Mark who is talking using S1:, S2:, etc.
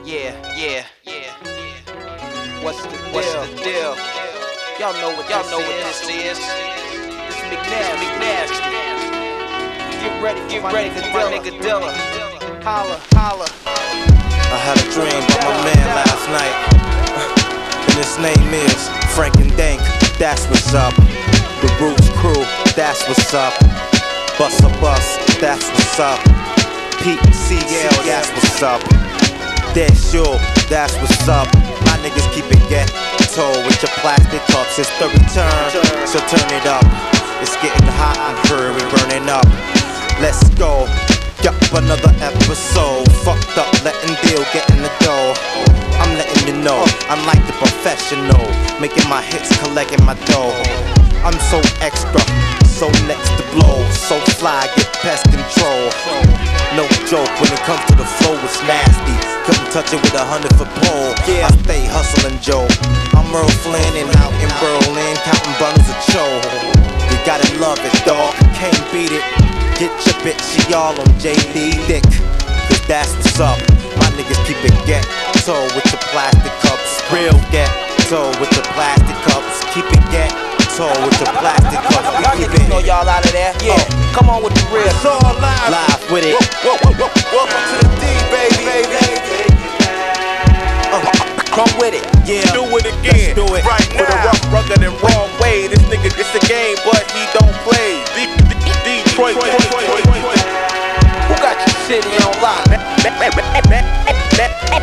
S1: Yeah. What's the deal? Y'all know what this is. It's McNasty. Get ready for my nigga Dilla. Holla.
S2: I had a dream about my man last night, and his name is Frank and Dank. That's what's up. The Roots crew, that's what's up. Bust a bus, that's what's up. Pete and CL, that's what's up. Dead Sure, that's what's up. My niggas keep it ghetto with your plastic cups. It's the return, so turn it up. It's getting hot in here, we burning up. Let's go. Yup, another episode. Fucked up, letting deal, getting the dough. I'm letting you know, I'm like the professional, making my hits, collecting my dough. I'm so extra, so next to blow, so fly, get pest control. No joke, when it comes to the flow, it's nasty. Couldn't touch it with a 100-foot pole. I stay hustling, Joe. I'm Earl Flynn and out in Berlin, counting bundles of Cho. You gotta love it, dawg. Can't beat it. Get your bitch, she all on JD Dick, cause that's what's up. My niggas keep it ghetto with your plastic cups. Real ghetto with your plastic cups. Keep it ghetto with your plastic cups.
S1: Y'all niggas know y'all out of there. Yeah, come on with the real.
S2: It's all live with it.
S3: Welcome to the D, baby.
S1: Come with it.
S2: Yeah,
S3: Do it again.
S2: let's do it
S3: Right now. With a rough, rugged, and wrong way. This nigga, it's a game, but he don't play. Detroit.
S1: Who got your city on lock?